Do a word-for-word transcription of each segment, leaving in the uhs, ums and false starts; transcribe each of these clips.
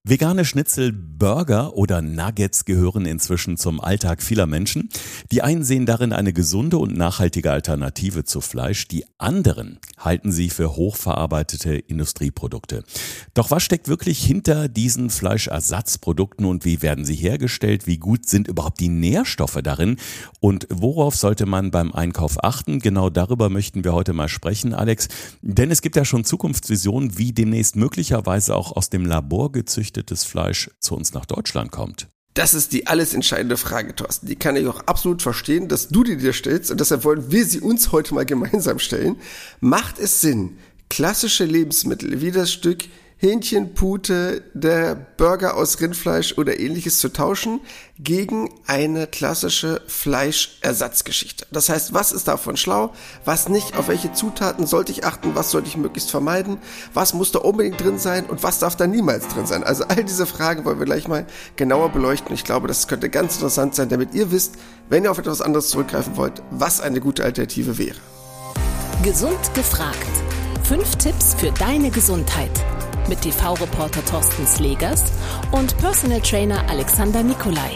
Vegane Schnitzel, Burger oder Nuggets gehören inzwischen zum Alltag vieler Menschen. Die einen sehen darin eine gesunde und nachhaltige Alternative zu Fleisch, die anderen halten sie für hochverarbeitete Industrieprodukte. Doch was steckt wirklich hinter diesen Fleischersatzprodukten und wie werden sie hergestellt? Wie gut sind überhaupt die Nährstoffe darin? Und worauf sollte man beim Einkauf achten? Genau darüber möchten wir heute mal sprechen, Alex. Denn es gibt ja schon Zukunftsvisionen, wie demnächst möglicherweise auch aus dem Labor gezüchtetes Fleisch zu uns nach Deutschland kommt. Das ist die alles entscheidende Frage, Thorsten. Die kann ich auch absolut verstehen, dass du die dir stellst und deshalb wollen wir sie uns heute mal gemeinsam stellen. Macht es Sinn, klassische Lebensmittel wie das Stück Hähnchenpute, der Burger aus Rindfleisch oder ähnliches zu tauschen gegen eine klassische Fleischersatzgeschichte? Das heißt, was ist davon schlau, was nicht, auf welche Zutaten sollte ich achten, was sollte ich möglichst vermeiden, was muss da unbedingt drin sein und was darf da niemals drin sein? Also all diese Fragen wollen wir gleich mal genauer beleuchten. Ich glaube, das könnte ganz interessant sein, damit ihr wisst, wenn ihr auf etwas anderes zurückgreifen wollt, was eine gute Alternative wäre. Gesund gefragt. Fünf Tipps für deine Gesundheit. Mit T V-Reporter Thorsten Slegers und Personal Trainer Alexander Nikolai.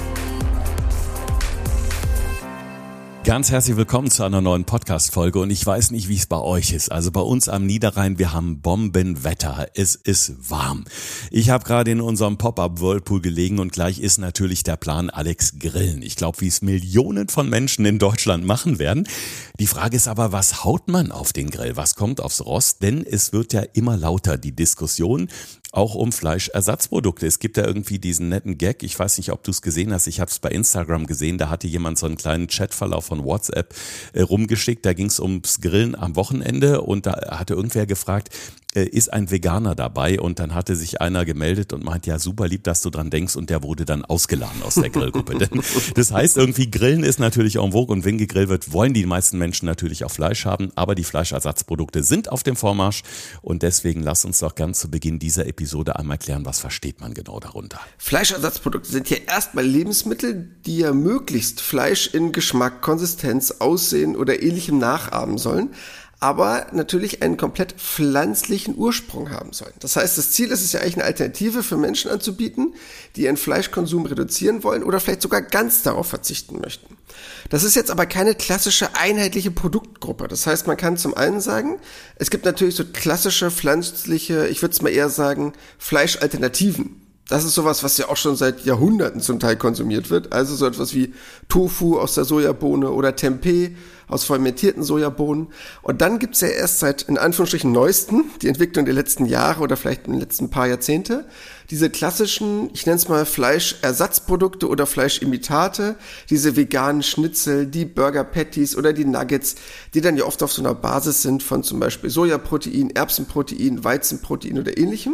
Ganz herzlich willkommen zu einer neuen Podcast-Folge und ich weiß nicht, wie es bei euch ist. Also bei uns am Niederrhein, wir haben Bombenwetter. Es ist warm. Ich habe gerade in unserem Pop-Up-Whirlpool gelegen und gleich ist natürlich der Plan Alex grillen. Ich glaube, wie es Millionen von Menschen in Deutschland machen werden. Die Frage ist aber, was haut man auf den Grill? Was kommt aufs Rost? Denn es wird ja immer lauter, die Diskussion, auch um Fleischersatzprodukte. Es gibt ja irgendwie diesen netten Gag, ich weiß nicht, ob du es gesehen hast, ich habe es bei Instagram gesehen, da hatte jemand so einen kleinen Chatverlauf von WhatsApp äh, rumgeschickt, da ging es ums Grillen am Wochenende und da hatte irgendwer gefragt, äh, ist ein Veganer dabei? Und dann hatte sich einer gemeldet und meint, ja super lieb, dass du dran denkst und der wurde dann ausgeladen aus der Grillgruppe. Das heißt irgendwie, Grillen ist natürlich en vogue und wenn gegrillt wird, wollen die meisten Menschen natürlich auch Fleisch haben, aber die Fleischersatzprodukte sind auf dem Vormarsch und deswegen lass uns doch ganz zu Beginn dieser Episode Episode einmal klären, was versteht man genau darunter? Fleischersatzprodukte sind ja erstmal Lebensmittel, die ja möglichst Fleisch in Geschmack, Konsistenz, Aussehen oder ähnlichem nachahmen sollen, aber natürlich einen komplett pflanzlichen Ursprung haben sollen. Das heißt, das Ziel ist es ja eigentlich, eine Alternative für Menschen anzubieten, die ihren Fleischkonsum reduzieren wollen oder vielleicht sogar ganz darauf verzichten möchten. Das ist jetzt aber keine klassische einheitliche Produktgruppe. Das heißt, man kann zum einen sagen, es gibt natürlich so klassische pflanzliche, ich würde es mal eher sagen, Fleischalternativen. Das ist sowas, was ja auch schon seit Jahrhunderten zum Teil konsumiert wird. Also so etwas wie Tofu aus der Sojabohne oder Tempeh aus fermentierten Sojabohnen. Und dann gibt's ja erst seit, in Anführungsstrichen, neuesten, die Entwicklung der letzten Jahre oder vielleicht in den letzten paar Jahrzehnte, diese klassischen, ich nenne es mal Fleischersatzprodukte oder Fleischimitate, diese veganen Schnitzel, die Burger Patties oder die Nuggets, die dann ja oft auf so einer Basis sind von zum Beispiel Sojaprotein, Erbsenprotein, Weizenprotein oder ähnlichem.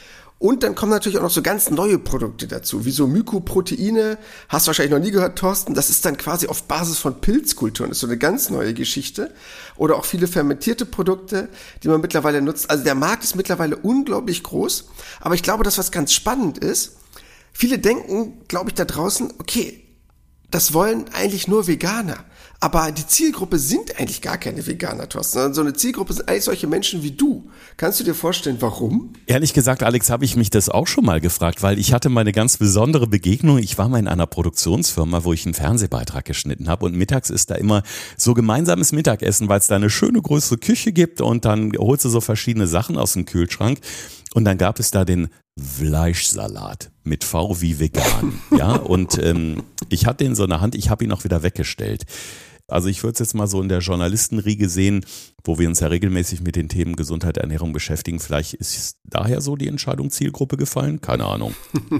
Und dann kommen natürlich auch noch so ganz neue Produkte dazu, wie so Mykoproteine, hast du wahrscheinlich noch nie gehört, Thorsten, das ist dann quasi auf Basis von Pilzkulturen, das ist so eine ganz neue Geschichte. Oder auch viele fermentierte Produkte, die man mittlerweile nutzt. Also der Markt ist mittlerweile unglaublich groß, aber ich glaube, dass was ganz spannend ist, viele denken, glaube ich, da draußen, okay, das wollen eigentlich nur Veganer. Aber die Zielgruppe sind eigentlich gar keine Veganer, Thorsten, sondern so eine Zielgruppe sind eigentlich solche Menschen wie du. Kannst du dir vorstellen, warum? Ehrlich gesagt, Alex, habe ich mich das auch schon mal gefragt, weil ich hatte mal eine ganz besondere Begegnung. Ich war mal in einer Produktionsfirma, wo ich einen Fernsehbeitrag geschnitten habe und mittags ist da immer so gemeinsames Mittagessen, weil es da eine schöne größere Küche gibt und dann holst du so verschiedene Sachen aus dem Kühlschrank und dann gab es da den Fleischsalat mit V wie vegan, ja, und ähm, ich hatte ihn so in der Hand, ich habe ihn auch wieder weggestellt. Also ich würde es jetzt mal so in der Journalistenriege sehen, wo wir uns ja regelmäßig mit den Themen Gesundheit, Ernährung beschäftigen. Vielleicht ist daher so die Entscheidung Zielgruppe gefallen? Keine Ahnung.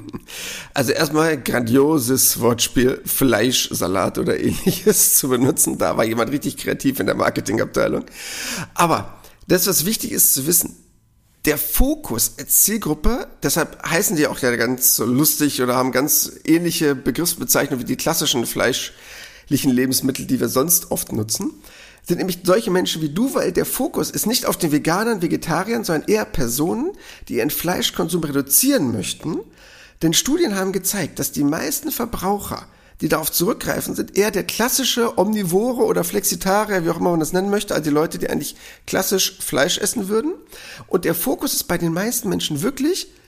Also erstmal grandioses Wortspiel, Fleischsalat oder ähnliches zu benutzen. Da war jemand richtig kreativ in der Marketingabteilung. Aber das, was wichtig ist zu wissen, der Fokus als Zielgruppe, deshalb heißen die auch ja ganz so lustig oder haben ganz ähnliche Begriffsbezeichnungen wie die klassischen fleischlichen Lebensmittel, die wir sonst oft nutzen, sind nämlich solche Menschen wie du, weil der Fokus ist nicht auf den Veganern, Vegetariern, sondern eher Personen, die ihren Fleischkonsum reduzieren möchten. Denn Studien haben gezeigt, dass die meisten Verbraucher, die darauf zurückgreifen, sind eher der klassische Omnivore oder Flexitarier, wie auch immer man das nennen möchte, also die Leute, die eigentlich klassisch Fleisch essen würden. Und der Fokus ist bei den meisten Menschen wirklich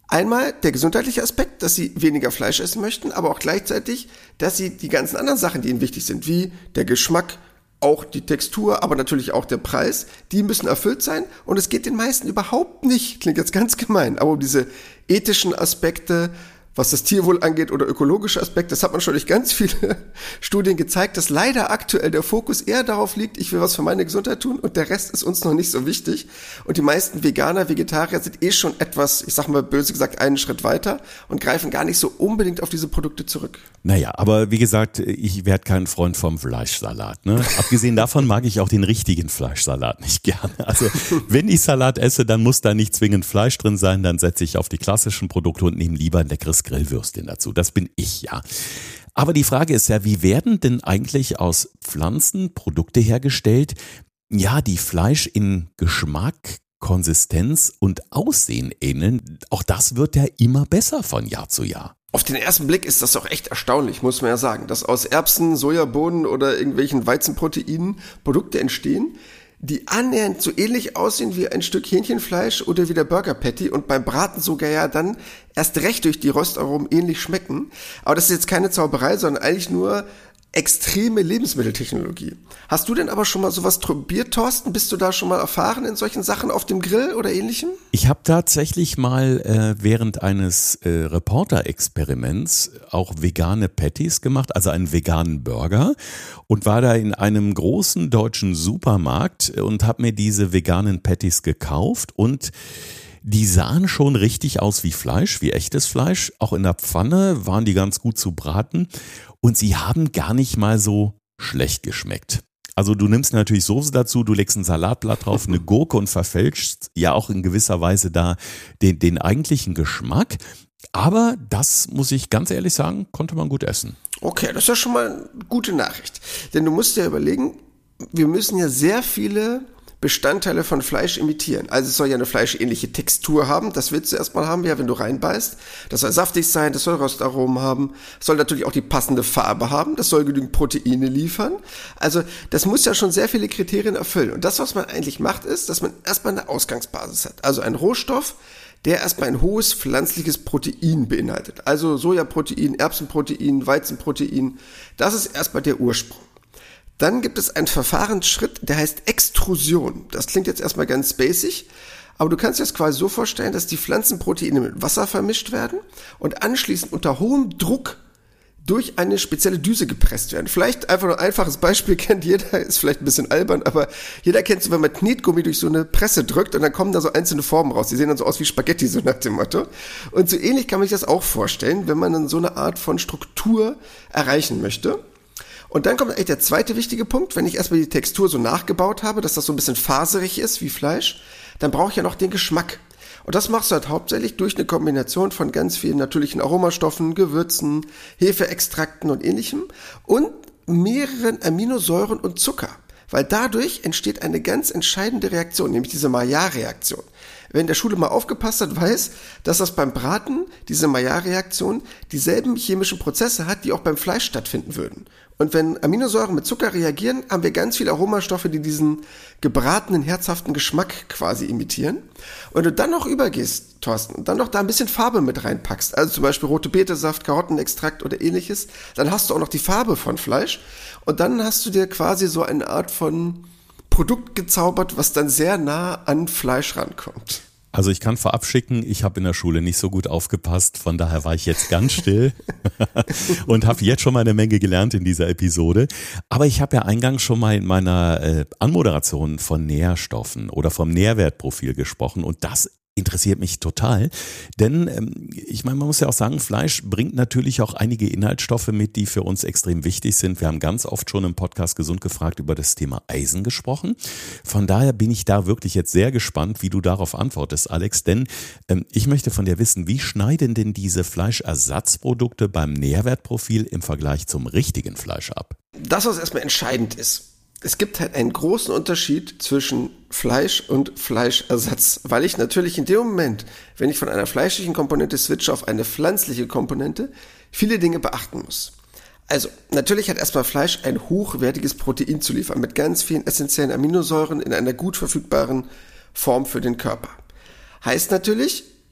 Einmal der gesundheitliche Aspekt, dass sie weniger Fleisch essen möchten, aber auch gleichzeitig, dass sie die ganzen anderen Sachen, die ihnen wichtig sind, wie der Geschmack, auch die Textur, aber natürlich auch der Preis, die müssen erfüllt sein. Und es geht den meisten überhaupt nicht, klingt jetzt ganz gemein, aber um diese ethischen Aspekte, was das Tierwohl angeht oder ökologische Aspekte, das hat man schon durch ganz viele Studien gezeigt, dass leider aktuell der Fokus eher darauf liegt, ich will was für meine Gesundheit tun und der Rest ist uns noch nicht so wichtig. Und die meisten Veganer, Vegetarier sind eh schon etwas, ich sag mal böse gesagt, einen Schritt weiter und greifen gar nicht so unbedingt auf diese Produkte zurück. Naja, aber wie gesagt, ich werde kein Freund vom Fleischsalat. Ne? Abgesehen davon mag ich auch den richtigen Fleischsalat nicht gerne. Also wenn ich Salat esse, dann muss da nicht zwingend Fleisch drin sein, dann setze ich auf die klassischen Produkte und nehme lieber ein leckeres Grillwürstchen dazu. Das bin ich, ja. Aber die Frage ist ja, wie werden denn eigentlich aus Pflanzen Produkte hergestellt, ja, die Fleisch in Geschmack, Konsistenz und Aussehen ähneln? Auch das wird ja immer besser von Jahr zu Jahr. Auf den ersten Blick ist das doch echt erstaunlich, muss man ja sagen, dass aus Erbsen, Sojabohnen oder irgendwelchen Weizenproteinen Produkte entstehen, die annähernd so ähnlich aussehen wie ein Stück Hähnchenfleisch oder wie der Burger Patty und beim Braten sogar ja dann erst recht durch die Röstaromen ähnlich schmecken. Aber das ist jetzt keine Zauberei, sondern eigentlich nur extreme Lebensmitteltechnologie. Hast du denn aber schon mal sowas probiert, Thorsten? Bist du da schon mal erfahren in solchen Sachen auf dem Grill oder ähnlichem? Ich habe tatsächlich mal äh, während eines äh, Reporter-Experiments auch vegane Patties gemacht, also einen veganen Burger und war da in einem großen deutschen Supermarkt und habe mir diese veganen Patties gekauft und die sahen schon richtig aus wie Fleisch, wie echtes Fleisch. Auch in der Pfanne waren die ganz gut zu braten und sie haben gar nicht mal so schlecht geschmeckt. Also du nimmst natürlich Soße dazu, du legst ein Salatblatt drauf, eine Gurke und verfälschst ja auch in gewisser Weise da den, den eigentlichen Geschmack. Aber das, muss ich ganz ehrlich sagen, konnte man gut essen. Okay, das ist ja schon mal eine gute Nachricht. Denn du musst dir überlegen, wir müssen ja sehr viele Bestandteile von Fleisch imitieren. Also es soll ja eine fleischähnliche Textur haben, das willst du erstmal haben, ja, wenn du reinbeißt. Das soll saftig sein, das soll Röstaromen haben, soll natürlich auch die passende Farbe haben, das soll genügend Proteine liefern. Also das muss ja schon sehr viele Kriterien erfüllen. Und das, was man eigentlich macht, ist, dass man erstmal eine Ausgangsbasis hat. Also ein Rohstoff, der erstmal ein hohes pflanzliches Protein beinhaltet. Also Sojaprotein, Erbsenprotein, Weizenprotein, das ist erstmal der Ursprung. Dann gibt es einen Verfahrensschritt, der heißt Extrusion. Das klingt jetzt erstmal ganz basic, aber du kannst dir das quasi so vorstellen, dass die Pflanzenproteine mit Wasser vermischt werden und anschließend unter hohem Druck durch eine spezielle Düse gepresst werden. Vielleicht einfach nur ein einfaches Beispiel kennt jeder, ist vielleicht ein bisschen albern, aber jeder kennt so, wenn man Knetgummi durch so eine Presse drückt und dann kommen da so einzelne Formen raus. Die sehen dann so aus wie Spaghetti, so nach dem Motto. Und so ähnlich kann man sich das auch vorstellen, wenn man dann so eine Art von Struktur erreichen möchte. Und dann kommt eigentlich der zweite wichtige Punkt, wenn ich erstmal die Textur so nachgebaut habe, dass das so ein bisschen faserig ist wie Fleisch, dann brauche ich ja noch den Geschmack. Und das machst du halt hauptsächlich durch eine Kombination von ganz vielen natürlichen Aromastoffen, Gewürzen, Hefeextrakten und ähnlichem und mehreren Aminosäuren und Zucker. Weil dadurch entsteht eine ganz entscheidende Reaktion, nämlich diese Maillard-Reaktion. Wer in der Schule mal aufgepasst hat, weiß, dass das beim Braten, diese Maillard-Reaktion, dieselben chemischen Prozesse hat, die auch beim Fleisch stattfinden würden. Und wenn Aminosäuren mit Zucker reagieren, haben wir ganz viele Aromastoffe, die diesen gebratenen, herzhaften Geschmack quasi imitieren. Und wenn du dann noch übergehst, Thorsten, und dann noch da ein bisschen Farbe mit reinpackst, also zum Beispiel rote Betesaft, Karottenextrakt oder ähnliches, dann hast du auch noch die Farbe von Fleisch. Und dann hast du dir quasi so eine Art von Produkt gezaubert, was dann sehr nah an Fleisch rankommt. Also ich kann vorab schicken, ich habe in der Schule nicht so gut aufgepasst, von daher war ich jetzt ganz still und habe jetzt schon mal eine Menge gelernt in dieser Episode. Aber ich habe ja eingangs schon mal in meiner äh, Anmoderation von Nährstoffen oder vom Nährwertprofil gesprochen und das interessiert mich total, denn ähm, ich meine, man muss ja auch sagen, Fleisch bringt natürlich auch einige Inhaltsstoffe mit, die für uns extrem wichtig sind. Wir haben ganz oft schon im Podcast Gesund gefragt über das Thema Eisen gesprochen. Von daher bin ich da wirklich jetzt sehr gespannt, wie du darauf antwortest, Alex, denn ähm, ich möchte von dir wissen, wie schneiden denn diese Fleischersatzprodukte beim Nährwertprofil im Vergleich zum richtigen Fleisch ab? Das, was erstmal entscheidend ist, es gibt halt einen großen Unterschied zwischen Fleisch und Fleischersatz, weil ich natürlich in dem Moment, wenn ich von einer fleischlichen Komponente switche auf eine pflanzliche Komponente, viele Dinge beachten muss. Also, natürlich hat erstmal Fleisch ein hochwertiges Protein zu liefern, mit ganz vielen essentiellen Aminosäuren in einer gut verfügbaren Form für den Körper. Heißt natürlich,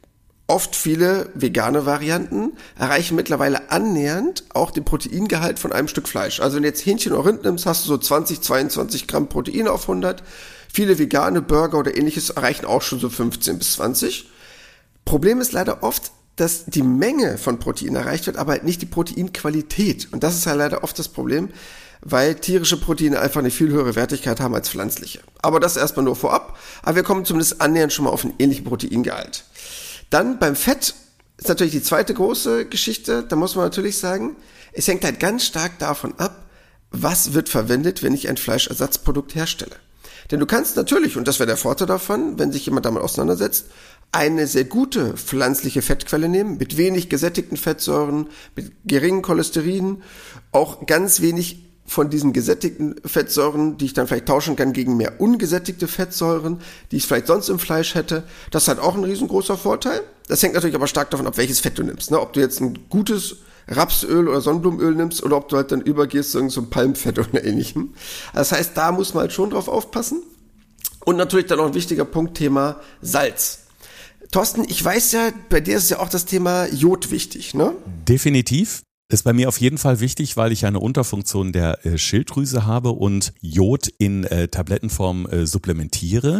Oft viele vegane Varianten erreichen mittlerweile annähernd auch den Proteingehalt von einem Stück Fleisch. Also wenn du jetzt Hähnchen oder Rind nimmst, hast du so zwanzig, zweiundzwanzig Gramm Protein auf hundert. Viele vegane Burger oder ähnliches erreichen auch schon so fünfzehn bis zwanzig. Problem ist leider oft, dass die Menge von Protein erreicht wird, aber halt nicht die Proteinqualität. Und das ist ja leider oft das Problem, weil tierische Proteine einfach eine viel höhere Wertigkeit haben als pflanzliche. Aber das erstmal nur vorab. Aber wir kommen zumindest annähernd schon mal auf einen ähnlichen Proteingehalt. Dann beim Fett ist natürlich die zweite große Geschichte. Da muss man natürlich sagen, es hängt halt ganz stark davon ab, was wird verwendet, wenn ich ein Fleischersatzprodukt herstelle. Denn du kannst natürlich, und das wäre der Vorteil davon, wenn sich jemand damit auseinandersetzt, eine sehr gute pflanzliche Fettquelle nehmen, mit wenig gesättigten Fettsäuren, mit geringen Cholesterin, auch ganz wenig von diesen gesättigten Fettsäuren, die ich dann vielleicht tauschen kann gegen mehr ungesättigte Fettsäuren, die ich vielleicht sonst im Fleisch hätte. Das ist halt auch ein riesengroßer Vorteil. Das hängt natürlich aber stark davon ab, welches Fett du nimmst. Ne? Ob du jetzt ein gutes Rapsöl oder Sonnenblumenöl nimmst oder ob du halt dann übergehst zu so Palmfett oder ähnlichem. Das heißt, da muss man halt schon drauf aufpassen. Und natürlich dann auch ein wichtiger Punkt, Thema Salz. Thorsten, ich weiß ja, bei dir ist ja auch das Thema Jod wichtig, ne? Definitiv. Ist bei mir auf jeden Fall wichtig, weil ich eine Unterfunktion der äh, Schilddrüse habe und Jod in äh, Tablettenform äh, supplementiere.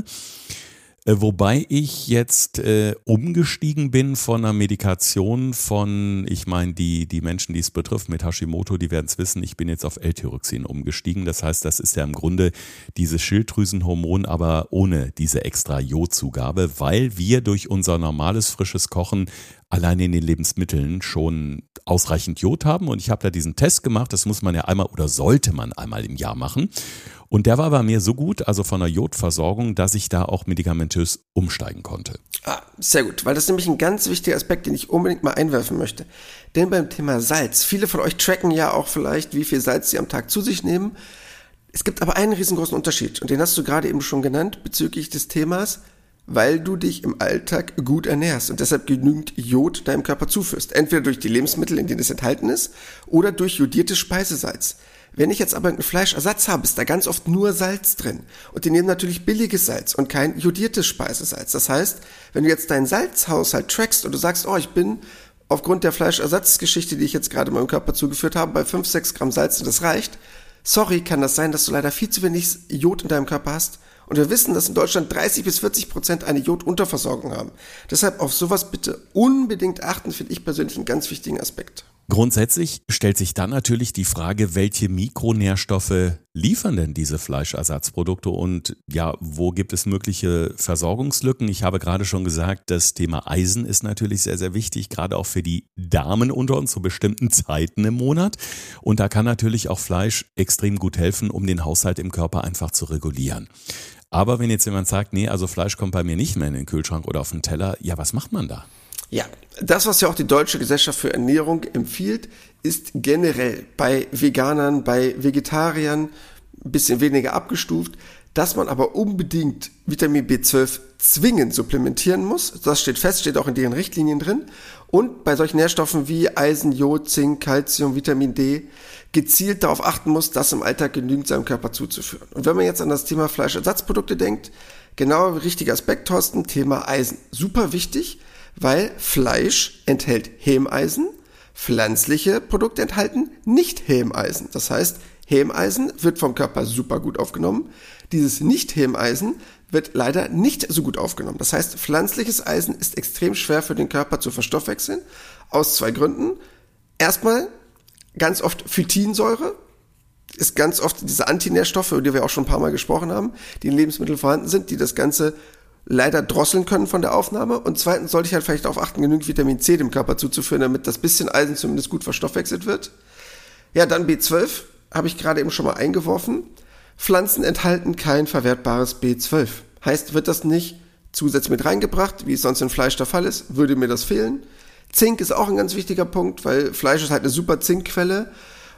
Äh, wobei ich jetzt äh, umgestiegen bin von einer Medikation von, ich meine, die die Menschen, die es betrifft, mit Hashimoto, die werden es wissen, ich bin jetzt auf L-Tyroxin umgestiegen. Das heißt, das ist ja im Grunde dieses Schilddrüsenhormon, aber ohne diese extra Jodzugabe, weil wir durch unser normales frisches Kochen allein in den Lebensmitteln schon ausreichend Jod haben. Und ich habe da diesen Test gemacht, das muss man ja einmal oder sollte man einmal im Jahr machen. Und der war bei mir so gut, also von der Jodversorgung, dass ich da auch medikamentös umsteigen konnte. Ah, sehr gut, weil das ist nämlich ein ganz wichtiger Aspekt, den ich unbedingt mal einwerfen möchte. Denn beim Thema Salz, viele von euch tracken ja auch vielleicht, wie viel Salz sie am Tag zu sich nehmen. Es gibt aber einen riesengroßen Unterschied und den hast du gerade eben schon genannt bezüglich des Themas, weil du dich im Alltag gut ernährst und deshalb genügend Jod deinem Körper zuführst. Entweder durch die Lebensmittel, in denen es enthalten ist, oder durch jodiertes Speisesalz. Wenn ich jetzt aber einen Fleischersatz habe, ist da ganz oft nur Salz drin. Und die nehmen natürlich billiges Salz und kein jodiertes Speisesalz. Das heißt, wenn du jetzt deinen Salzhaushalt trackst und du sagst, oh, ich bin aufgrund der Fleischersatzgeschichte, die ich jetzt gerade meinem Körper zugeführt habe, bei fünf, sechs Gramm Salz und das reicht, sorry, kann das sein, dass du leider viel zu wenig Jod in deinem Körper hast. Und wir wissen, dass in Deutschland dreißig bis vierzig Prozent eine Jodunterversorgung haben. Deshalb auf sowas bitte unbedingt achten, finde ich persönlich einen ganz wichtigen Aspekt. Grundsätzlich stellt sich dann natürlich die Frage, welche Mikronährstoffe liefern denn diese Fleischersatzprodukte und ja, wo gibt es mögliche Versorgungslücken? Ich habe gerade schon gesagt, das Thema Eisen ist natürlich sehr, sehr wichtig, gerade auch für die Damen unter uns zu bestimmten Zeiten im Monat. Und da kann natürlich auch Fleisch extrem gut helfen, um den Haushalt im Körper einfach zu regulieren. Aber wenn jetzt jemand sagt, nee, also Fleisch kommt bei mir nicht mehr in den Kühlschrank oder auf den Teller, ja, was macht man da? Ja, das, was ja auch die Deutsche Gesellschaft für Ernährung empfiehlt, ist generell bei Veganern, bei Vegetariern ein bisschen weniger abgestuft, dass man aber unbedingt Vitamin B zwölf zwingend supplementieren muss. Das steht fest, steht auch in deren Richtlinien drin. Und bei solchen Nährstoffen wie Eisen, Jod, Zink, Calcium, Vitamin D gezielt darauf achten muss, das im Alltag genügend seinem Körper zuzuführen. Und wenn man jetzt an das Thema Fleischersatzprodukte denkt, genau richtiger Aspekt, Thorsten, Thema Eisen. Super wichtig, weil Fleisch enthält Hemeisen, pflanzliche Produkte enthalten nicht Hemeisen. Das heißt, Hemeisen wird vom Körper super gut aufgenommen. Dieses Nicht-Hemeisen wird leider nicht so gut aufgenommen. Das heißt, pflanzliches Eisen ist extrem schwer für den Körper zu verstoffwechseln. Aus zwei Gründen. Erstmal ganz oft Phytinsäure. Ist ganz oft diese Antinährstoffe, über die wir auch schon ein paar Mal gesprochen haben, die in Lebensmitteln vorhanden sind, die das Ganze leider drosseln können von der Aufnahme. Und zweitens sollte ich halt vielleicht darauf achten, genügend Vitamin C dem Körper zuzuführen, damit das bisschen Eisen zumindest gut verstoffwechselt wird. Ja, dann B zwölf, habe ich gerade eben schon mal eingeworfen. Pflanzen enthalten kein verwertbares B zwölf. Heißt, wird das nicht zusätzlich mit reingebracht, wie es sonst in Fleisch der Fall ist, würde mir das fehlen. Zink ist auch ein ganz wichtiger Punkt, weil Fleisch ist halt eine super Zinkquelle.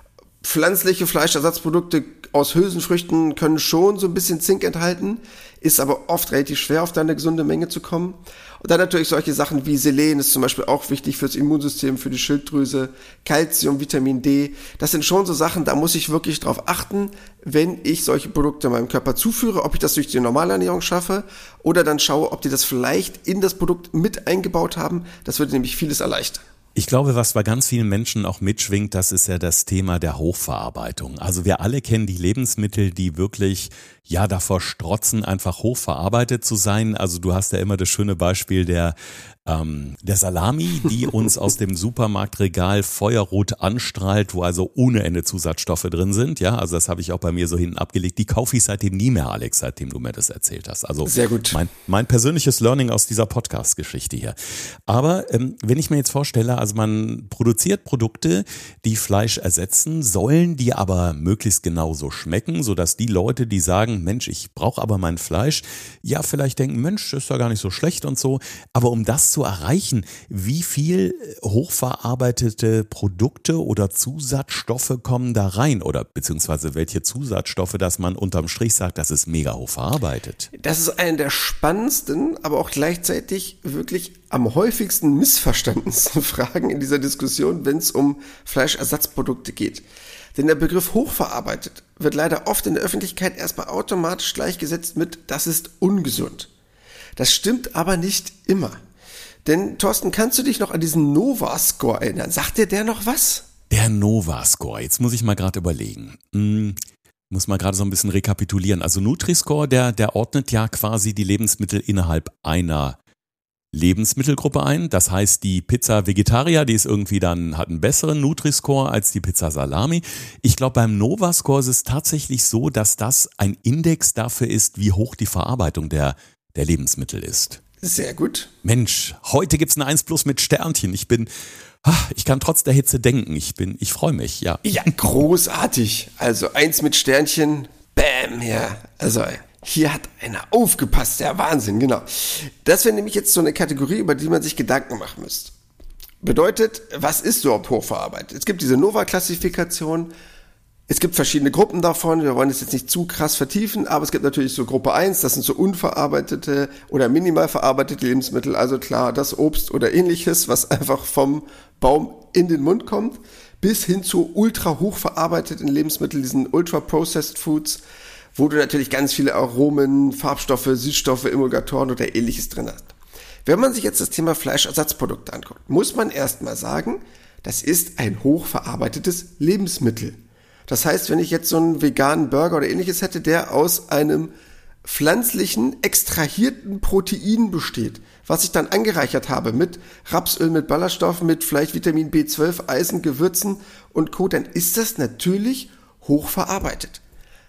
Pflanzliche Fleischersatzprodukte aus Hülsenfrüchten können schon so ein bisschen Zink enthalten, ist aber oft relativ schwer, auf da eine gesunde Menge zu kommen. Und dann natürlich solche Sachen wie Selen ist zum Beispiel auch wichtig fürs Immunsystem, für die Schilddrüse, Calcium, Vitamin D. Das sind schon so Sachen, da muss ich wirklich drauf achten, wenn ich solche Produkte meinem Körper zuführe, ob ich das durch die normale Ernährung schaffe oder dann schaue, ob die das vielleicht in das Produkt mit eingebaut haben. Das würde nämlich vieles erleichtern. Ich glaube, was bei ganz vielen Menschen auch mitschwingt, das ist ja das Thema der Hochverarbeitung. Also wir alle kennen die Lebensmittel, die wirklich ja davor strotzen, einfach hochverarbeitet zu sein. Also du hast ja immer das schöne Beispiel der ähm, der Salami, die uns aus dem Supermarktregal feuerrot anstrahlt, wo also ohne Ende Zusatzstoffe drin sind. Ja, also das habe ich auch bei mir so hinten abgelegt. Die kaufe ich seitdem nie mehr, Alex, seitdem du mir das erzählt hast. Also sehr gut. Mein, mein persönliches Learning aus dieser Podcast-Geschichte hier. Aber ähm, wenn ich mir jetzt vorstelle, also man produziert Produkte, die Fleisch ersetzen, sollen die aber möglichst genauso schmecken, sodass die Leute, die sagen, Mensch, ich brauche aber mein Fleisch, ja vielleicht denken, Mensch, ist ja gar nicht so schlecht und so. Aber um das zu erreichen, wie viel hochverarbeitete Produkte oder Zusatzstoffe kommen da rein? Oder beziehungsweise welche Zusatzstoffe, dass man unterm Strich sagt, das ist mega hochverarbeitet? Das ist eine der spannendsten, aber auch gleichzeitig wirklich am häufigsten missverstandensten Fragen in dieser Diskussion, wenn es um Fleischersatzprodukte geht. Denn der Begriff hochverarbeitet wird leider oft in der Öffentlichkeit erstmal automatisch gleichgesetzt mit, das ist ungesund. Das stimmt aber nicht immer. Denn Thorsten, kannst du dich noch an diesen Nova-Score erinnern? Sagt dir der noch was? Der Nova-Score, jetzt muss ich mal gerade überlegen. Hm. Muss mal gerade so ein bisschen rekapitulieren. Also Nutri-Score, der, der ordnet ja quasi die Lebensmittel innerhalb einer Lebensmittelgruppe ein. Das heißt, die Pizza Vegetarier, die ist irgendwie dann, hat einen besseren Nutri-Score als die Pizza Salami. Ich glaube, beim Nova-Score ist es tatsächlich so, dass das ein Index dafür ist, wie hoch die Verarbeitung der, der Lebensmittel ist. Sehr gut. Mensch, heute gibt's ein eins plus mit Sternchen. Ich bin, ich kann trotz der Hitze denken. Ich bin, ich freue mich, ja. Ja, großartig. Also eins mit Sternchen, bam, ja. Also hier hat einer aufgepasst, der Wahnsinn, genau. Das wäre nämlich jetzt so eine Kategorie, über die man sich Gedanken machen müsste. Bedeutet, was ist überhaupt hochverarbeitet? Es gibt diese Nova-Klassifikation, es gibt verschiedene Gruppen davon, wir wollen es jetzt nicht zu krass vertiefen, aber es gibt natürlich so Gruppe eins, das sind so unverarbeitete oder minimal verarbeitete Lebensmittel, also klar, das Obst oder ähnliches, was einfach vom Baum in den Mund kommt, bis hin zu ultra hochverarbeiteten Lebensmitteln, diesen ultra-processed Foods, wo du natürlich ganz viele Aromen, Farbstoffe, Süßstoffe, Emulgatoren oder ähnliches drin hast. Wenn man sich jetzt das Thema Fleischersatzprodukte anguckt, muss man erstmal sagen, das ist ein hochverarbeitetes Lebensmittel. Das heißt, wenn ich jetzt so einen veganen Burger oder ähnliches hätte, der aus einem pflanzlichen, extrahierten Protein besteht, was ich dann angereichert habe mit Rapsöl, mit Ballaststoffen, mit vielleicht Vitamin B zwölf, Eisen, Gewürzen und Co., dann ist das natürlich hochverarbeitet.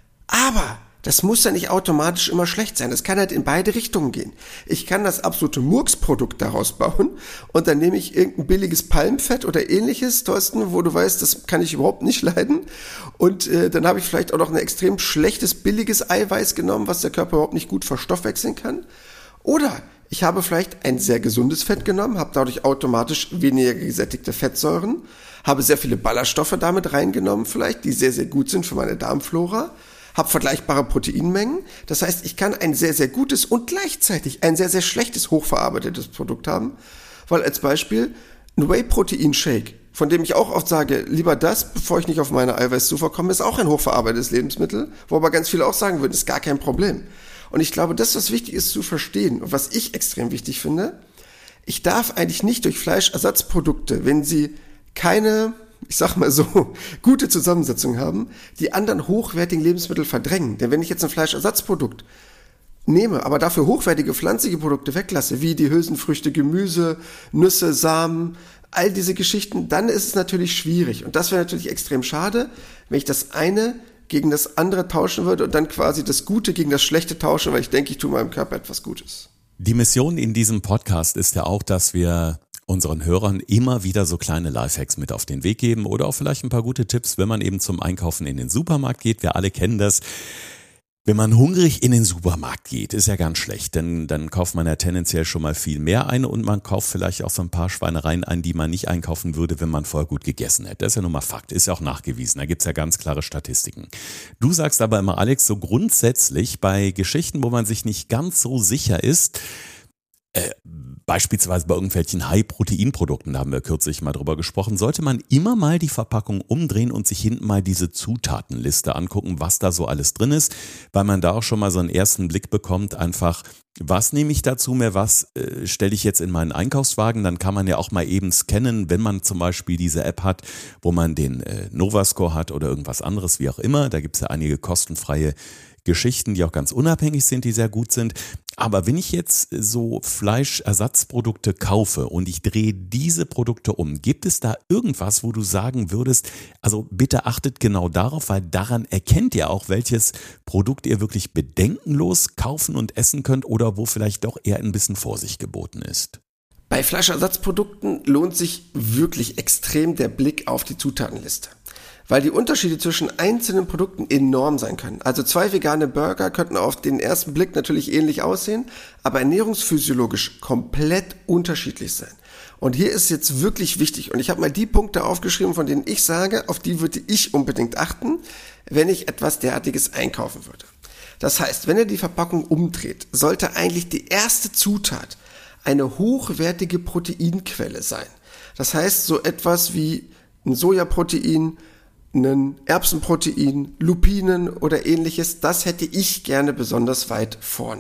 Aber das muss ja nicht automatisch immer schlecht sein. Das kann halt in beide Richtungen gehen. Ich kann das absolute Murksprodukt daraus bauen und dann nehme ich irgendein billiges Palmfett oder ähnliches, Thorsten, wo du weißt, das kann ich überhaupt nicht leiden. Und äh, dann habe ich vielleicht auch noch ein extrem schlechtes, billiges Eiweiß genommen, was der Körper überhaupt nicht gut verstoffwechseln kann. Oder ich habe vielleicht ein sehr gesundes Fett genommen, habe dadurch automatisch weniger gesättigte Fettsäuren, habe sehr viele Ballaststoffe damit reingenommen vielleicht, die sehr, sehr gut sind für meine Darmflora, habe vergleichbare Proteinmengen. Das heißt, ich kann ein sehr, sehr gutes und gleichzeitig ein sehr, sehr schlechtes, hochverarbeitetes Produkt haben. Weil als Beispiel ein Whey-Protein-Shake, von dem ich auch oft sage, lieber das, bevor ich nicht auf meine Eiweißzufuhr komme, ist auch ein hochverarbeitetes Lebensmittel, wo aber ganz viele auch sagen würden, ist gar kein Problem. Und ich glaube, das, was wichtig ist zu verstehen und was ich extrem wichtig finde, ich darf eigentlich nicht durch Fleischersatzprodukte, wenn sie keine, ich sag mal so, gute Zusammensetzung haben, die anderen hochwertigen Lebensmittel verdrängen. Denn wenn ich jetzt ein Fleischersatzprodukt nehme, aber dafür hochwertige pflanzliche Produkte weglasse, wie die Hülsenfrüchte, Gemüse, Nüsse, Samen, all diese Geschichten, dann ist es natürlich schwierig. Und das wäre natürlich extrem schade, wenn ich das eine gegen das andere tauschen würde und dann quasi das Gute gegen das Schlechte tausche, weil ich denke, ich tue meinem Körper etwas Gutes. Die Mission in diesem Podcast ist ja auch, dass wir unseren Hörern immer wieder so kleine Lifehacks mit auf den Weg geben oder auch vielleicht ein paar gute Tipps, wenn man eben zum Einkaufen in den Supermarkt geht. Wir alle kennen das. Wenn man hungrig in den Supermarkt geht, ist ja ganz schlecht, denn dann kauft man ja tendenziell schon mal viel mehr ein und man kauft vielleicht auch so ein paar Schweinereien ein, die man nicht einkaufen würde, wenn man vorher gut gegessen hätte. Das ist ja nun mal Fakt, ist ja auch nachgewiesen, da gibt's ja ganz klare Statistiken. Du sagst aber immer, Alex, so grundsätzlich bei Geschichten, wo man sich nicht ganz so sicher ist, äh, beispielsweise bei irgendwelchen High-Protein-Produkten, da haben wir kürzlich mal drüber gesprochen, sollte man immer mal die Verpackung umdrehen und sich hinten mal diese Zutatenliste angucken, was da so alles drin ist, weil man da auch schon mal so einen ersten Blick bekommt, einfach, was nehme ich dazu mehr, was äh, stelle ich jetzt in meinen Einkaufswagen, dann kann man ja auch mal eben scannen, wenn man zum Beispiel diese App hat, wo man den äh, Nova-Score hat oder irgendwas anderes, wie auch immer, da gibt's ja einige kostenfreie Geschichten, die auch ganz unabhängig sind, die sehr gut sind. Aber wenn ich jetzt so Fleischersatzprodukte kaufe und ich drehe diese Produkte um, gibt es da irgendwas, wo du sagen würdest, also bitte achtet genau darauf, weil daran erkennt ihr auch, welches Produkt ihr wirklich bedenkenlos kaufen und essen könnt oder wo vielleicht doch eher ein bisschen Vorsicht geboten ist? Bei Fleischersatzprodukten lohnt sich wirklich extrem der Blick auf die Zutatenliste, weil die Unterschiede zwischen einzelnen Produkten enorm sein können. Also zwei vegane Burger könnten auf den ersten Blick natürlich ähnlich aussehen, aber ernährungsphysiologisch komplett unterschiedlich sein. Und hier ist jetzt wirklich wichtig, und ich habe mal die Punkte aufgeschrieben, von denen ich sage, auf die würde ich unbedingt achten, wenn ich etwas derartiges einkaufen würde. Das heißt, wenn ihr die Verpackung umdreht, sollte eigentlich die erste Zutat eine hochwertige Proteinquelle sein. Das heißt, so etwas wie ein Sojaprotein, ein Erbsenprotein, Lupinen oder ähnliches, das hätte ich gerne besonders weit vorne.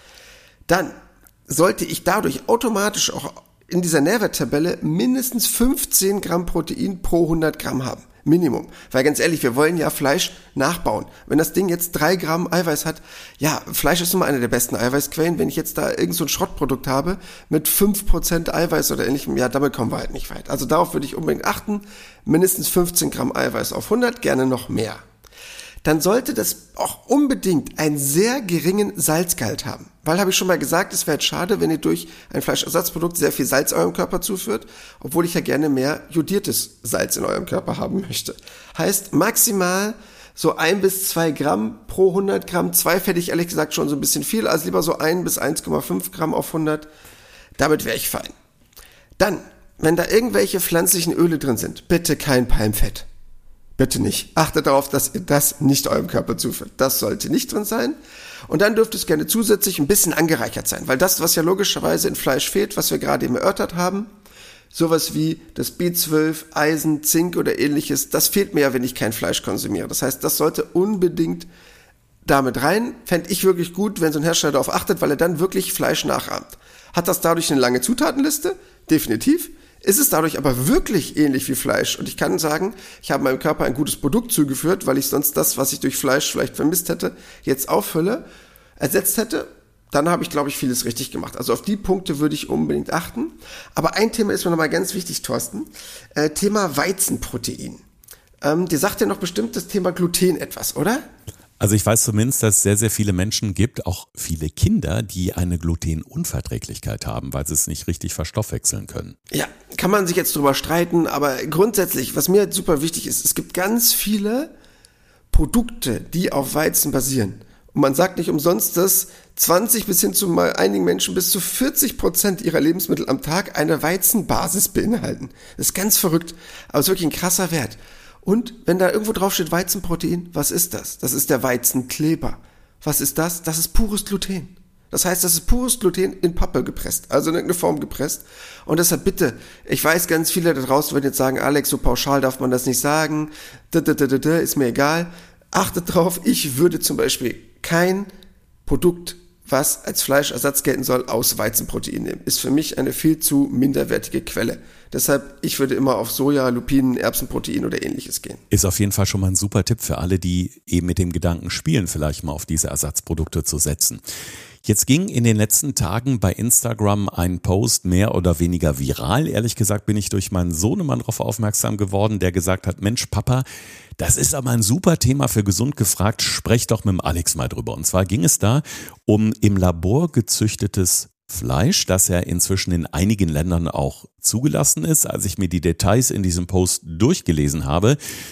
Dann sollte ich dadurch automatisch auch in dieser Nährwerttabelle mindestens fünfzehn Gramm Protein pro hundert Gramm haben. Minimum. Weil ganz ehrlich, wir wollen ja Fleisch nachbauen. Wenn das Ding jetzt drei Gramm Eiweiß hat, ja, Fleisch ist immer eine der besten Eiweißquellen. Wenn ich jetzt da irgend so ein Schrottprodukt habe mit fünf Prozent Eiweiß oder ähnlichem, ja, damit kommen wir halt nicht weit. Also darauf würde ich unbedingt achten. Mindestens fünfzehn Gramm Eiweiß auf hundert, gerne noch mehr. Dann sollte das auch unbedingt einen sehr geringen Salzgehalt haben. Weil, habe ich schon mal gesagt, es wäre schade, wenn ihr durch ein Fleischersatzprodukt sehr viel Salz eurem Körper zuführt, obwohl ich ja gerne mehr jodiertes Salz in eurem Körper haben möchte. Heißt maximal so ein bis zwei Gramm pro hundert Gramm. Zwei fände ich ehrlich gesagt schon so ein bisschen viel, also lieber so ein bis eins Komma fünf Gramm auf hundert. Damit wäre ich fein. Dann, wenn da irgendwelche pflanzlichen Öle drin sind, bitte kein Palmfett. Bitte nicht. Achtet darauf, dass ihr das nicht eurem Körper zuführt. Das sollte nicht drin sein. Und dann dürfte es gerne zusätzlich ein bisschen angereichert sein, weil das, was ja logischerweise in Fleisch fehlt, was wir gerade eben erörtert haben, sowas wie das B zwölf, Eisen, Zink oder ähnliches, das fehlt mir ja, wenn ich kein Fleisch konsumiere. Das heißt, das sollte unbedingt damit rein. Fände ich wirklich gut, wenn so ein Hersteller darauf achtet, weil er dann wirklich Fleisch nachahmt. Hat das dadurch eine lange Zutatenliste? Definitiv. Ist es dadurch aber wirklich ähnlich wie Fleisch? Und ich kann sagen, ich habe meinem Körper ein gutes Produkt zugeführt, weil ich sonst das, was ich durch Fleisch vielleicht vermisst hätte, jetzt auffülle, ersetzt hätte. Dann habe ich, glaube ich, vieles richtig gemacht. Also auf die Punkte würde ich unbedingt achten. Aber ein Thema ist mir nochmal ganz wichtig, Thorsten. Äh, Thema Weizenprotein. Ähm, dir sagt ja noch bestimmt das Thema Gluten etwas, oder? Also ich weiß zumindest, dass es sehr, sehr viele Menschen gibt, auch viele Kinder, die eine Glutenunverträglichkeit haben, weil sie es nicht richtig verstoffwechseln können. Ja, kann man sich jetzt drüber streiten, aber grundsätzlich, was mir jetzt super wichtig ist, es gibt ganz viele Produkte, die auf Weizen basieren. Und man sagt nicht umsonst, dass zwanzig bis hin zu mal einigen Menschen bis zu vierzig Prozent ihrer Lebensmittel am Tag eine Weizenbasis beinhalten. Das ist ganz verrückt, aber es ist wirklich ein krasser Wert. Und wenn da irgendwo drauf steht Weizenprotein, was ist das? Das ist der Weizenkleber. Was ist das? Das ist pures Gluten. Das heißt, das ist pures Gluten in Pappe gepresst, also in irgendeine Form gepresst. Und deshalb bitte, ich weiß, ganz viele da draußen würden jetzt sagen, Alex, so pauschal darf man das nicht sagen, da, da, da, da, da, ist mir egal. Achtet drauf, ich würde zum Beispiel kein Produkt, was als Fleischersatz gelten soll, aus Weizenprotein nehmen. Ist für mich eine viel zu minderwertige Quelle. Deshalb, ich würde immer auf Soja, Lupinen, Erbsenprotein oder ähnliches gehen. Ist auf jeden Fall schon mal ein super Tipp für alle, die eben mit dem Gedanken spielen, vielleicht mal auf diese Ersatzprodukte zu setzen. Jetzt ging in den letzten Tagen bei Instagram ein Post mehr oder weniger viral. Ehrlich gesagt bin ich durch meinen Sohnemann darauf aufmerksam geworden, der gesagt hat, Mensch Papa, das ist aber ein super Thema für gesund gefragt, sprech doch mit dem Alex mal drüber. Und zwar ging es da um im Labor gezüchtetes Fleisch, das ja inzwischen in einigen Ländern auch zugelassen ist. Als ich mir die Details in diesem Post durchgelesen habe,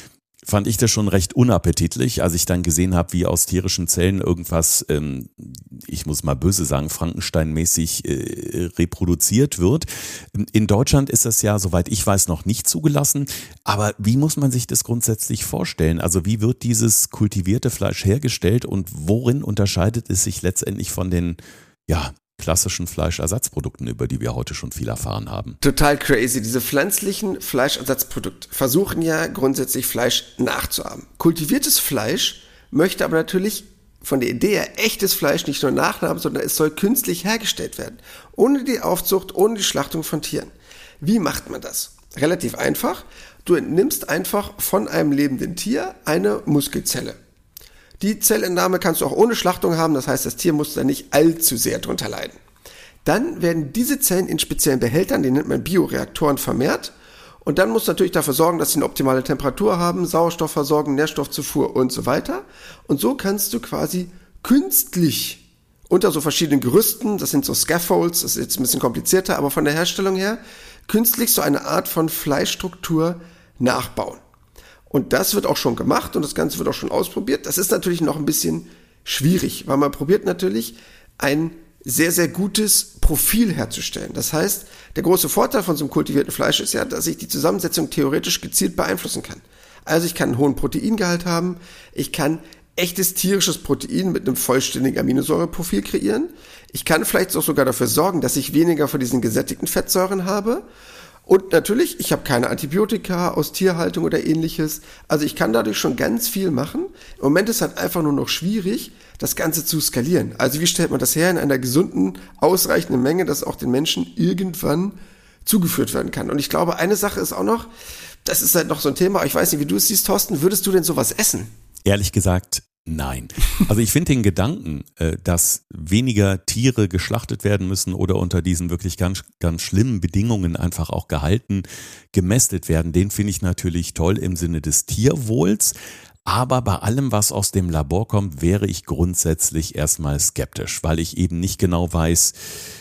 fand ich das schon recht unappetitlich, als ich dann gesehen habe, wie aus tierischen Zellen irgendwas, ähm, ich muss mal böse sagen, Frankenstein-mäßig äh, reproduziert wird. In Deutschland ist das ja, soweit ich weiß, noch nicht zugelassen. Aber wie muss man sich das grundsätzlich vorstellen? Also wie wird dieses kultivierte Fleisch hergestellt und worin unterscheidet es sich letztendlich von den, ja, klassischen Fleischersatzprodukten, über die wir heute schon viel erfahren haben? Total crazy. Diese pflanzlichen Fleischersatzprodukte versuchen ja grundsätzlich Fleisch nachzuahmen. Kultiviertes Fleisch möchte aber natürlich von der Idee her echtes Fleisch nicht nur nachahmen, sondern es soll künstlich hergestellt werden. Ohne die Aufzucht, ohne die Schlachtung von Tieren. Wie macht man das? Relativ einfach. Du entnimmst einfach von einem lebenden Tier eine Muskelzelle. Die Zellentnahme kannst du auch ohne Schlachtung haben, das heißt, das Tier muss da nicht allzu sehr drunter leiden. Dann werden diese Zellen in speziellen Behältern, die nennt man Bioreaktoren, vermehrt. Und dann musst du natürlich dafür sorgen, dass sie eine optimale Temperatur haben, Sauerstoffversorgung, Nährstoffzufuhr und so weiter. Und so kannst du quasi künstlich unter so verschiedenen Gerüsten, das sind so Scaffolds, das ist jetzt ein bisschen komplizierter, aber von der Herstellung her, künstlich so eine Art von Fleischstruktur nachbauen. Und das wird auch schon gemacht und das Ganze wird auch schon ausprobiert. Das ist natürlich noch ein bisschen schwierig, weil man probiert natürlich ein sehr, sehr gutes Profil herzustellen. Das heißt, der große Vorteil von so einem kultivierten Fleisch ist ja, dass ich die Zusammensetzung theoretisch gezielt beeinflussen kann. Also ich kann einen hohen Proteingehalt haben, ich kann echtes tierisches Protein mit einem vollständigen Aminosäureprofil kreieren. Ich kann vielleicht auch sogar dafür sorgen, dass ich weniger von diesen gesättigten Fettsäuren habe. Und natürlich, ich habe keine Antibiotika aus Tierhaltung oder ähnliches. Also ich kann dadurch schon ganz viel machen. Im Moment ist halt einfach nur noch schwierig, das Ganze zu skalieren. Also wie stellt man das her in einer gesunden, ausreichenden Menge, dass auch den Menschen irgendwann zugeführt werden kann. Und ich glaube, eine Sache ist auch noch, das ist halt noch so ein Thema, ich weiß nicht, wie du es siehst, Thorsten, würdest du denn sowas essen? Ehrlich gesagt, nein. Also ich finde den Gedanken, dass weniger Tiere geschlachtet werden müssen oder unter diesen wirklich ganz, ganz schlimmen Bedingungen einfach auch gehalten, gemästet werden, den finde ich natürlich toll im Sinne des Tierwohls. Aber bei allem, was aus dem Labor kommt, wäre ich grundsätzlich erstmal skeptisch, weil ich eben nicht genau weiß,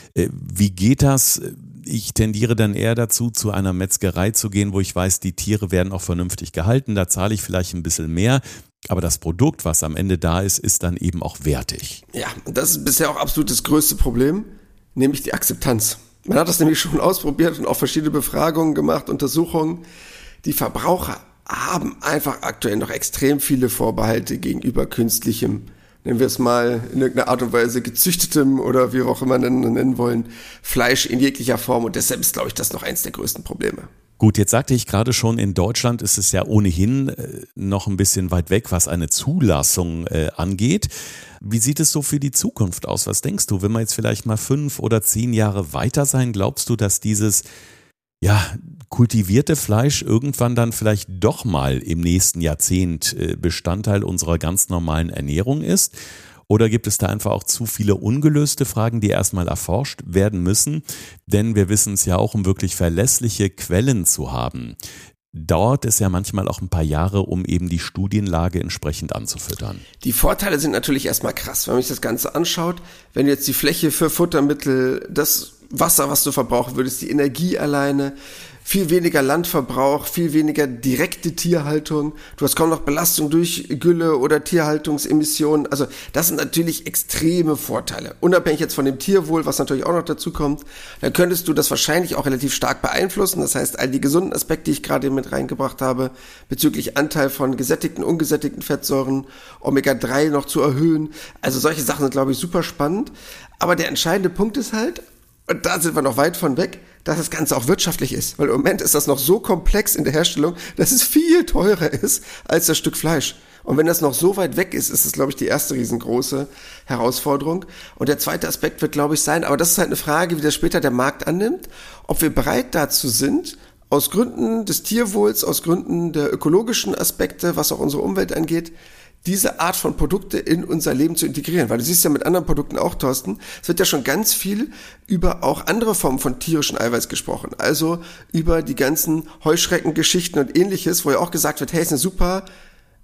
wie geht das? Ich tendiere dann eher dazu, zu einer Metzgerei zu gehen, wo ich weiß, die Tiere werden auch vernünftig gehalten. Da zahle ich vielleicht ein bisschen mehr. Aber das Produkt, was am Ende da ist, ist dann eben auch wertig. Ja, und das ist bisher auch absolut das größte Problem, nämlich die Akzeptanz. Man hat das nämlich schon ausprobiert und auch verschiedene Befragungen gemacht, Untersuchungen. Die Verbraucher haben einfach aktuell noch extrem viele Vorbehalte gegenüber künstlichem, nennen wir es mal in irgendeiner Art und Weise gezüchtetem oder wie auch immer nennen wollen, Fleisch in jeglicher Form. Und deshalb ist, glaube ich, das noch eins der größten Probleme. Gut, jetzt sagte ich gerade schon, in Deutschland ist es ja ohnehin äh, noch ein bisschen weit weg, was eine Zulassung äh, angeht. Wie sieht es so für die Zukunft aus? Was denkst du, wenn wir jetzt vielleicht mal fünf oder zehn Jahre weiter sein, glaubst du, dass dieses ja, kultivierte Fleisch irgendwann dann vielleicht doch mal im nächsten Jahrzehnt äh, Bestandteil unserer ganz normalen Ernährung ist? Oder gibt es da einfach auch zu viele ungelöste Fragen, die erstmal erforscht werden müssen? Denn wir wissen es ja auch, um wirklich verlässliche Quellen zu haben, dauert es ja manchmal auch ein paar Jahre, um eben die Studienlage entsprechend anzufüttern. Die Vorteile sind natürlich erstmal krass, wenn man sich das Ganze anschaut. Wenn du jetzt die Fläche für Futtermittel, das Wasser, was du verbrauchen würdest, die Energie alleine, viel weniger Landverbrauch, viel weniger direkte Tierhaltung. Du hast kaum noch Belastung durch Gülle oder Tierhaltungsemissionen. Also das sind natürlich extreme Vorteile. Unabhängig jetzt von dem Tierwohl, was natürlich auch noch dazu kommt, dann könntest du das wahrscheinlich auch relativ stark beeinflussen. Das heißt, all die gesunden Aspekte, die ich gerade mit reingebracht habe, bezüglich Anteil von gesättigten, ungesättigten Fettsäuren, Omega drei noch zu erhöhen. Also solche Sachen sind, glaube ich, super spannend. Aber der entscheidende Punkt ist halt, und da sind wir noch weit von weg, dass das Ganze auch wirtschaftlich ist. Weil im Moment ist das noch so komplex in der Herstellung, dass es viel teurer ist als das Stück Fleisch. Und wenn das noch so weit weg ist, ist das, glaube ich, die erste riesengroße Herausforderung. Und der zweite Aspekt wird, glaube ich, sein, aber das ist halt eine Frage, wie das später der Markt annimmt, ob wir bereit dazu sind, aus Gründen des Tierwohls, aus Gründen der ökologischen Aspekte, was auch unsere Umwelt angeht, diese Art von Produkte in unser Leben zu integrieren. Weil du siehst ja mit anderen Produkten auch, Thorsten, es wird ja schon ganz viel über auch andere Formen von tierischem Eiweiß gesprochen. Also über die ganzen Heuschreckengeschichten und ähnliches, wo ja auch gesagt wird, hey, ist eine super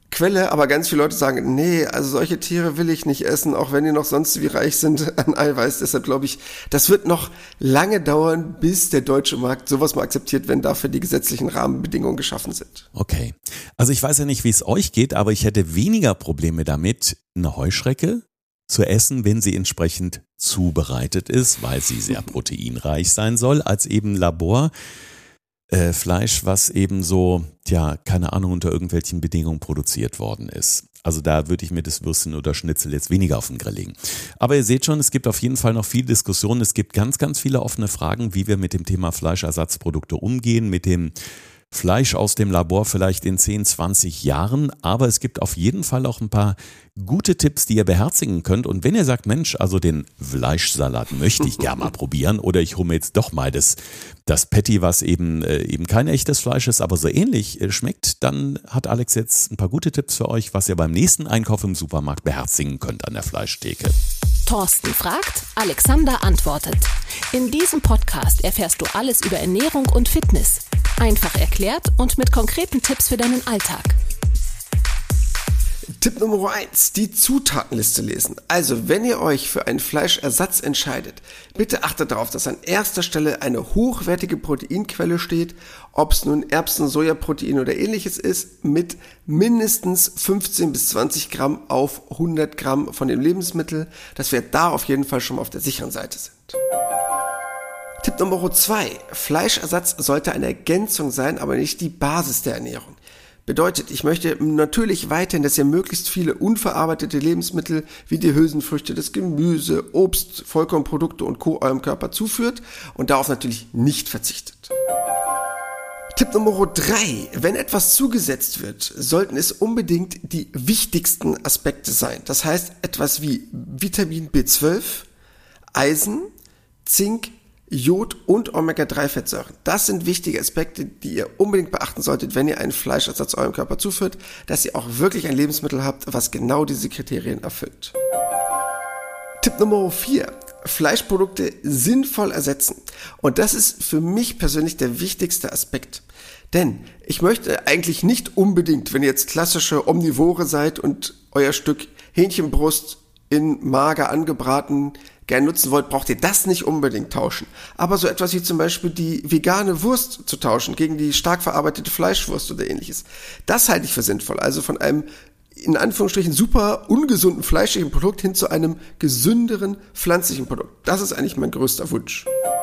Quelle, aber ganz viele Leute sagen, nee, also solche Tiere will ich nicht essen, auch wenn die noch sonst wie reich sind an Eiweiß. Deshalb glaube ich, das wird noch lange dauern, bis der deutsche Markt sowas mal akzeptiert, wenn dafür die gesetzlichen Rahmenbedingungen geschaffen sind. Okay. Also ich weiß ja nicht, wie es euch geht, aber ich hätte weniger Probleme damit, eine Heuschrecke zu essen, wenn sie entsprechend zubereitet ist, weil sie sehr proteinreich sein soll, als eben Labor. Äh, Fleisch, was eben so, ja, keine Ahnung, unter irgendwelchen Bedingungen produziert worden ist. Also da würde ich mir das Würstchen oder Schnitzel jetzt weniger auf den Grill legen. Aber ihr seht schon, es gibt auf jeden Fall noch viel Diskussion. Es gibt ganz, ganz viele offene Fragen, wie wir mit dem Thema Fleischersatzprodukte umgehen, mit dem Fleisch aus dem Labor vielleicht in zehn, zwanzig Jahren. Aber es gibt auf jeden Fall auch ein paar gute Tipps, die ihr beherzigen könnt. Und wenn ihr sagt, Mensch, also den Fleischsalat möchte ich gerne mal probieren oder ich hole mir jetzt doch mal das, das Patty, was eben, äh, eben kein echtes Fleisch ist, aber so ähnlich äh, schmeckt, dann hat Alex jetzt ein paar gute Tipps für euch, was ihr beim nächsten Einkauf im Supermarkt beherzigen könnt an der Fleischtheke. Thorsten fragt, Alexander antwortet. In diesem Podcast erfährst du alles über Ernährung und Fitness. Einfach erklärt und mit konkreten Tipps für deinen Alltag. Tipp Nummer eins, die Zutatenliste lesen. Also, wenn ihr euch für einen Fleischersatz entscheidet, bitte achtet darauf, dass an erster Stelle eine hochwertige Proteinquelle steht, ob es nun Erbsen, Sojaprotein oder ähnliches ist, mit mindestens fünfzehn bis zwanzig Gramm auf hundert Gramm von dem Lebensmittel, dass wir da auf jeden Fall schon mal auf der sicheren Seite sind. Tipp Nummer zwei, Fleischersatz sollte eine Ergänzung sein, aber nicht die Basis der Ernährung. Bedeutet, ich möchte natürlich weiterhin, dass ihr möglichst viele unverarbeitete Lebensmittel wie die Hülsenfrüchte, das Gemüse, Obst, Vollkornprodukte und Co. eurem Körper zuführt und darauf natürlich nicht verzichtet. Tipp Nummer drei. Wenn etwas zugesetzt wird, sollten es unbedingt die wichtigsten Aspekte sein. Das heißt etwas wie Vitamin B zwölf, Eisen, Zink, Jod und Omega drei Fettsäuren. Das sind wichtige Aspekte, die ihr unbedingt beachten solltet, wenn ihr einen Fleischersatz eurem Körper zuführt, dass ihr auch wirklich ein Lebensmittel habt, was genau diese Kriterien erfüllt. Tipp Nummer vier. Fleischprodukte sinnvoll ersetzen. Und das ist für mich persönlich der wichtigste Aspekt. Denn ich möchte eigentlich nicht unbedingt, wenn ihr jetzt klassische Omnivore seid und euer Stück Hähnchenbrust in mager angebraten gerne nutzen wollt, braucht ihr das nicht unbedingt tauschen. Aber so etwas wie zum Beispiel die vegane Wurst zu tauschen gegen die stark verarbeitete Fleischwurst oder ähnliches, das halte ich für sinnvoll. Also von einem in Anführungsstrichen super ungesunden fleischlichen Produkt hin zu einem gesünderen pflanzlichen Produkt. Das ist eigentlich mein größter Wunsch.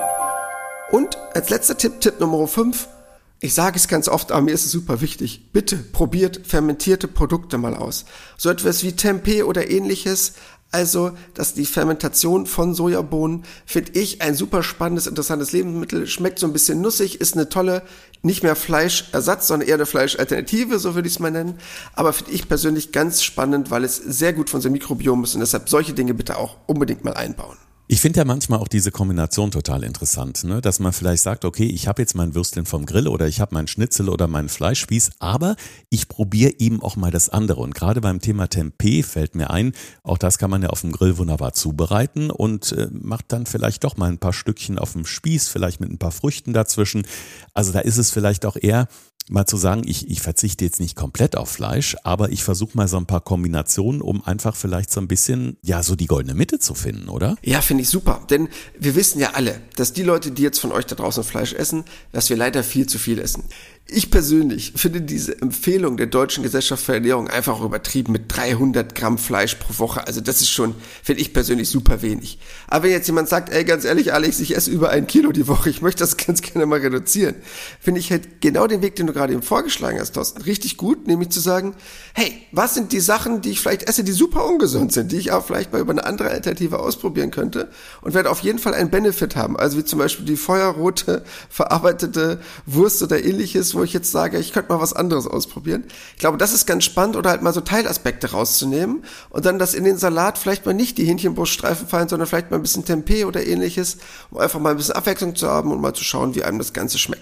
Und als letzter Tipp, Tipp Nummer fünf, ich sage es ganz oft, aber mir ist es super wichtig, bitte probiert fermentierte Produkte mal aus. So etwas wie Tempeh oder ähnliches, also dass die Fermentation von Sojabohnen, finde ich ein super spannendes, interessantes Lebensmittel, schmeckt so ein bisschen nussig, ist eine tolle, nicht mehr Fleischersatz, sondern eher eine Fleischalternative, so würde ich es mal nennen, aber finde ich persönlich ganz spannend, weil es sehr gut für unser Mikrobiom ist und deshalb solche Dinge bitte auch unbedingt mal einbauen. Ich finde ja manchmal auch diese Kombination total interessant, ne? Dass man vielleicht sagt, okay, ich habe jetzt mein Würstchen vom Grill oder ich habe mein Schnitzel oder meinen Fleischspieß, aber ich probiere eben auch mal das andere. Und gerade beim Thema Tempeh fällt mir ein, auch das kann man ja auf dem Grill wunderbar zubereiten und äh, macht dann vielleicht doch mal ein paar Stückchen auf dem Spieß, vielleicht mit ein paar Früchten dazwischen. Also da ist es vielleicht auch eher mal zu sagen, ich, ich verzichte jetzt nicht komplett auf Fleisch, aber ich versuche mal so ein paar Kombinationen, um einfach vielleicht so ein bisschen, ja, so die goldene Mitte zu finden, oder? Ja, finde ich super, denn wir wissen ja alle, dass die Leute, die jetzt von euch da draußen Fleisch essen, dass wir leider viel zu viel essen. Ich persönlich finde diese Empfehlung der Deutschen Gesellschaft für Ernährung einfach übertrieben mit dreihundert Gramm Fleisch pro Woche. Also das ist schon, finde ich persönlich super wenig. Aber wenn jetzt jemand sagt, ey, ganz ehrlich, Alex, ich esse über ein Kilo die Woche, ich möchte das ganz gerne mal reduzieren, finde ich halt genau den Weg, den du gerade eben vorgeschlagen hast, Thorsten, richtig gut, nämlich zu sagen, hey, was sind die Sachen, die ich vielleicht esse, die super ungesund sind, die ich auch vielleicht mal über eine andere Alternative ausprobieren könnte und werde auf jeden Fall einen Benefit haben. Also wie zum Beispiel die feuerrote, verarbeitete Wurst oder ähnliches, wo ich jetzt sage, ich könnte mal was anderes ausprobieren. Ich glaube, das ist ganz spannend, oder halt mal so Teilaspekte rauszunehmen und dann, dass in den Salat vielleicht mal nicht die Hähnchenbruststreifen fallen, sondern vielleicht mal ein bisschen Tempeh oder ähnliches, um einfach mal ein bisschen Abwechslung zu haben und mal zu schauen, wie einem das Ganze schmeckt.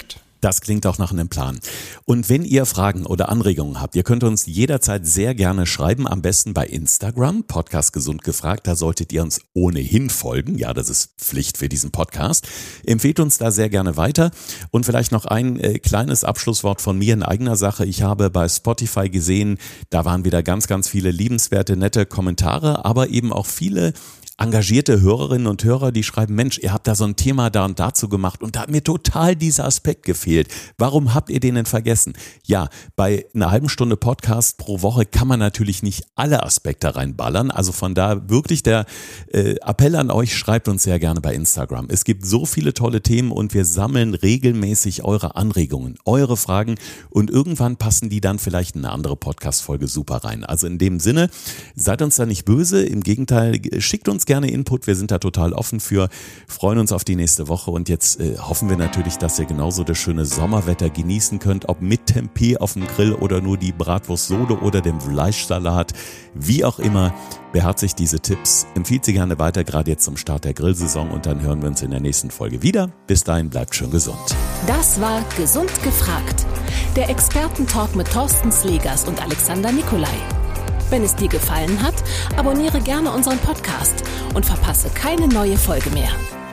Das klingt auch nach einem Plan. Und wenn ihr Fragen oder Anregungen habt, ihr könnt uns jederzeit sehr gerne schreiben, am besten bei Instagram, Podcast Gesund gefragt, da solltet ihr uns ohnehin folgen, ja, das ist Pflicht für diesen Podcast. Empfehlt uns da sehr gerne weiter und vielleicht noch ein äh, kleines Abschlusswort von mir in eigener Sache. Ich habe bei Spotify gesehen, da waren wieder ganz, ganz viele liebenswerte, nette Kommentare, aber eben auch viele engagierte Hörerinnen und Hörer, die schreiben, Mensch, ihr habt da so ein Thema da und dazu gemacht und da hat mir total dieser Aspekt gefehlt. Warum habt ihr den denn vergessen? Ja, bei einer halben Stunde Podcast pro Woche kann man natürlich nicht alle Aspekte reinballern. Also von da wirklich der äh, Appell an euch, schreibt uns sehr gerne bei Instagram. Es gibt so viele tolle Themen und wir sammeln regelmäßig eure Anregungen, eure Fragen und irgendwann passen die dann vielleicht in eine andere Podcast-Folge super rein. Also in dem Sinne, seid uns da nicht böse, im Gegenteil, schickt uns gerne Input, wir sind da total offen für, freuen uns auf die nächste Woche und jetzt äh, hoffen wir natürlich, dass ihr genauso das schöne Sommerwetter genießen könnt, ob mit Tempeh auf dem Grill oder nur die Bratwurst Solo oder dem Fleischsalat, wie auch immer, beherzigt diese Tipps, empfiehlt sie gerne weiter, gerade jetzt zum Start der Grillsaison und dann hören wir uns in der nächsten Folge wieder. Bis dahin, bleibt schön gesund. Das war Gesund gefragt, der Expertentalk mit Thorsten Slegers und Alexander Nikolai. Wenn es dir gefallen hat, abonniere gerne unseren Podcast und verpasse keine neue Folge mehr.